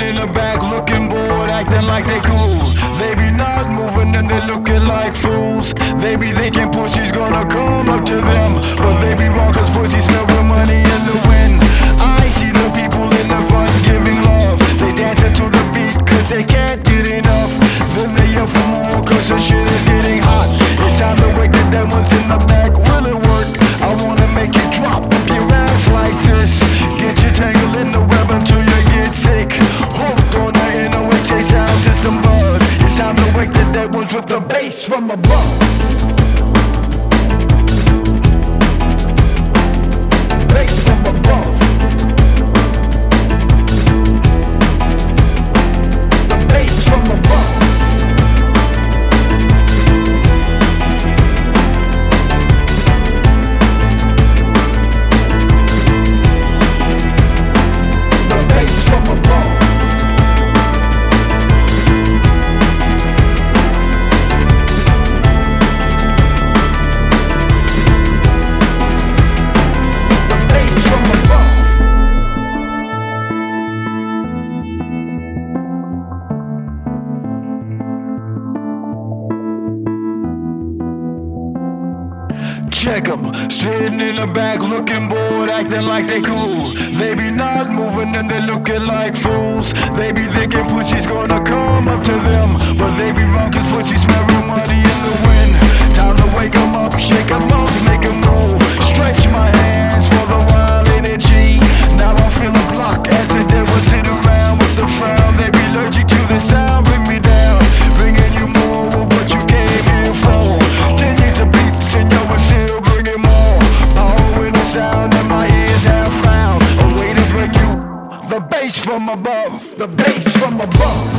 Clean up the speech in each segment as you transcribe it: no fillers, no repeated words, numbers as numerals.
in the back looking bored, acting like they cool. They be not moving and they looking like fools. They be thinking pussy's gonna come up to them, but they be wrong, cause pussy smell with money in the wind. I see the people in the front giving love. They dancing to the beat cause they can't get enough. Then they yell for more cause the shit is getting hot. It's time to wake the dead ones in the back. Will it work? I wanna make you drop your ass like this. Get you tangled in the web until you get sick. Hooked on the NOHA sound system buzz. It's time to wake the dead ones with the bass from above. Bass from above. The bass from above. The bass from above. Check them, sitting in the back looking bored, acting like they cool. They be not moving and they looking like fools. They be thinking pussy's gonna come up to them, but they be wrong, cause pussy smell real money in the wind. Time to wake them up, shake them up, make them move. Stretch my hands for the wild energy. Now I feel a block as the devil sit around with the frown. They be allergic to the sound, bring me down, bringing you more of what you came here for. 10 years of beats and yo, we're still bringing more power in the sound that my ears have found. A way to bring you the bass from above. The bass from above.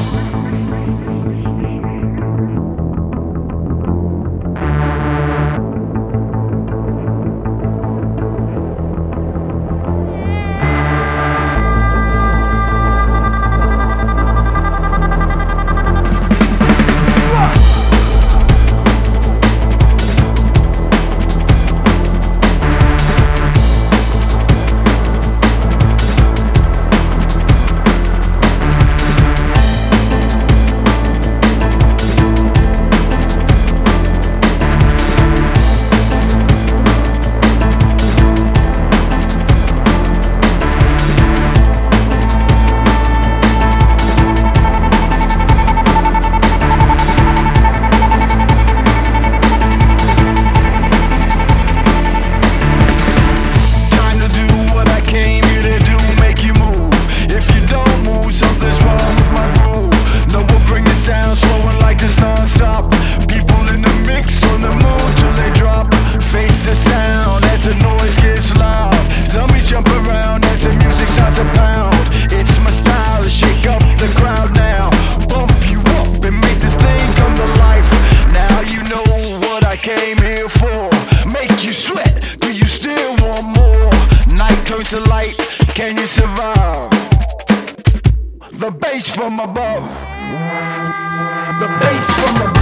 Came here for make you sweat. Do you still want more? Night turns to light. Can you survive? The bass from above. The bass from above.